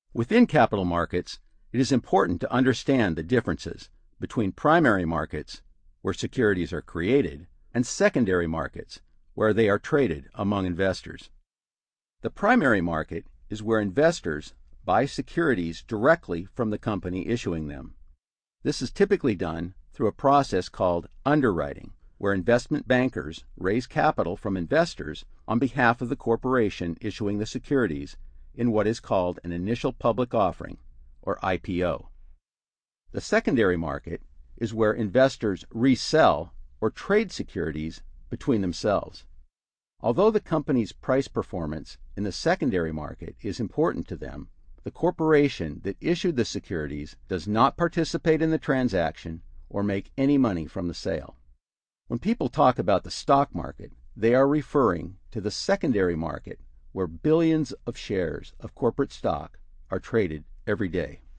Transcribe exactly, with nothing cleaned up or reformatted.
Within capital markets, it is important to understand the differences between primary markets, where securities are created, and secondary markets, where they are traded among investors. The primary market is where investors buy securities directly from the company issuing them. This is typically done through a process called underwriting, where investment bankers raise capital from investors on behalf of the corporation issuing the securities in what is called an initial public offering, or I P O. The secondary market is where investors resell or trade securities between themselves. Although the company's price performance in the secondary market is important to them, the corporation that issued the securities does not participate in the transaction or make any money from the sale. When people talk about the stock market, they are referring to the secondary market where billions of shares of corporate stock are traded every day.